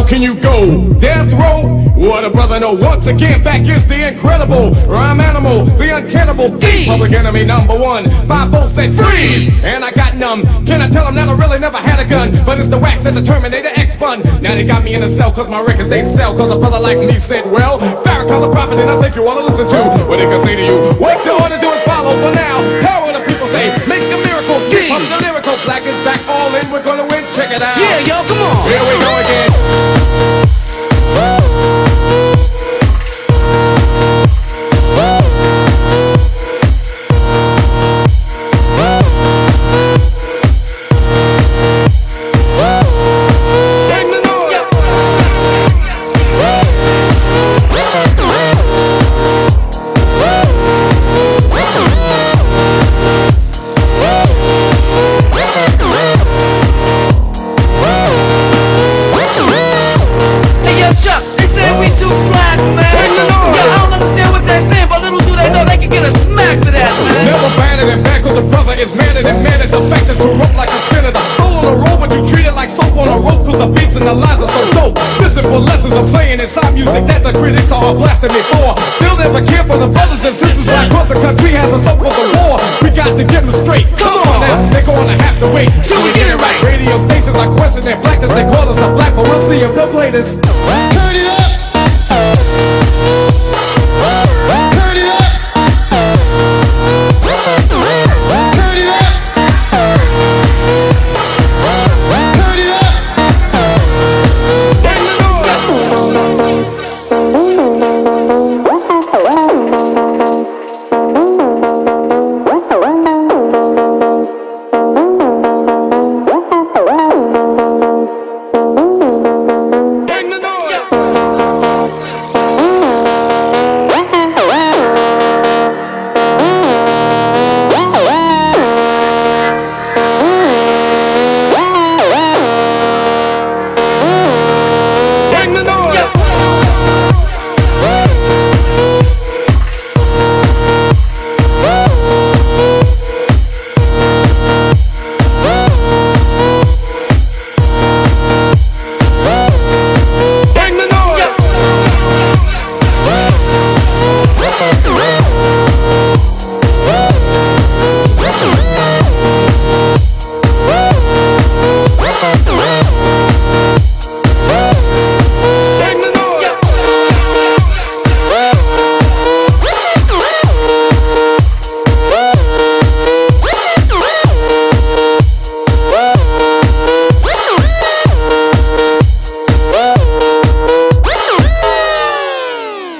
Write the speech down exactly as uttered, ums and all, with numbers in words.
can you go? Death row? What a brother know. Once again, back is the incredible rhyme animal, the uncannibal D. Public enemy number one. Five volts said freeze, and I got numb. Can I tell them that I really never had a gun? But it's the wax that the Terminator X spun. Now they got me in a cell cause my records they sell. Cause a brother like me said, well, Farrakhan's a prophet and I think you wanna listen to what they can say to you. What you ought to do is follow for now. Power the people say, make a miracle. D. Of the lyrical, black is back, all in, we're gonna win. Check it out. Yeah, yo, come on. Here we go again. I'm saying inside music that the critics are blasting me for. Still never care for the brothers and sisters like cause the country has us up for the war. We got to get them straight. Come on now, they're gonna have to wait till we get it right. Radio stations are questioning blackness, they call us a black, but we'll see if they'll play this.